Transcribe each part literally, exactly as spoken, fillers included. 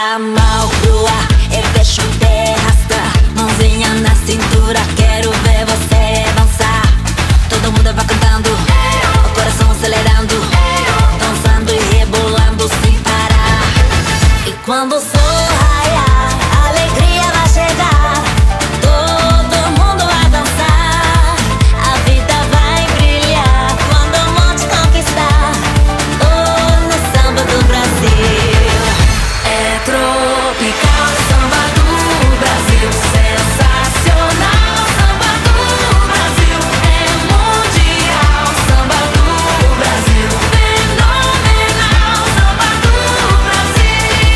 a mão pro ar e deixa o pé arrastar. Mãozinha na cintura, quero ver você dançar. Todo mundo vai cantando, o coração acelerando, dançando e rebolando sem parar. E quando o sol raiar, a alegria vai chegar. Todo mundo vai dançar, a vida vai brilhar quando o monte conquistar. Oh, no samba do Brasil é tropical, samba do Brasil, sensacional. Samba do Brasil é mundial, samba do Brasil fenomenal, samba do Brasil.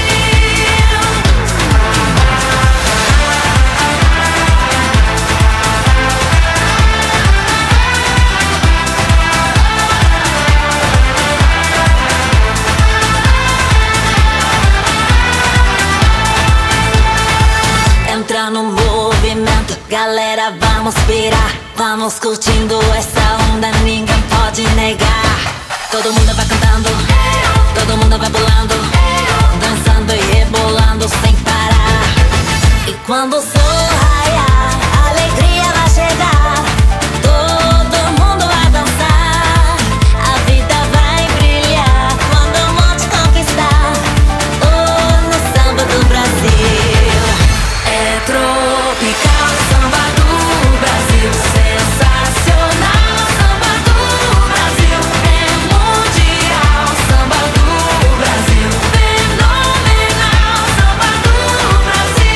Entra no movimento, galera, vamos pirar. Vamos curtindo essa onda, ninguém pode negar. Todo mundo vai cantando, todo mundo vai pulando, dançando e rebolando sem parar. E quando o sol raiar, a alegria vai chegar. Todo mundo vai dançar, a vida vai brilhar quando o monte conquistar. Oh, no samba do Brasil é tropical, samba do Brasil, sensacional. Samba do Brasil é mundial, samba do Brasil fenomenal, samba do Brasil.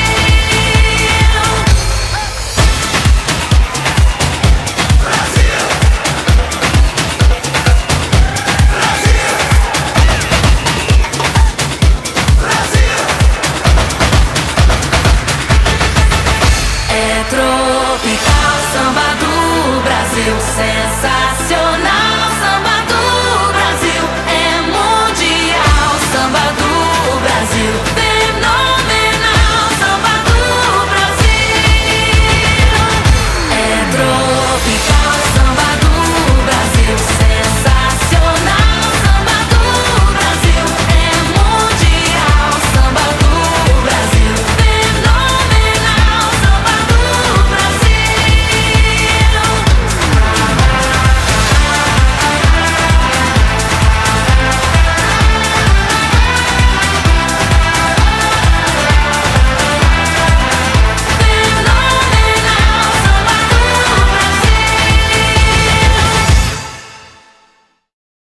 É tropical, samba do Brasil, sensacional.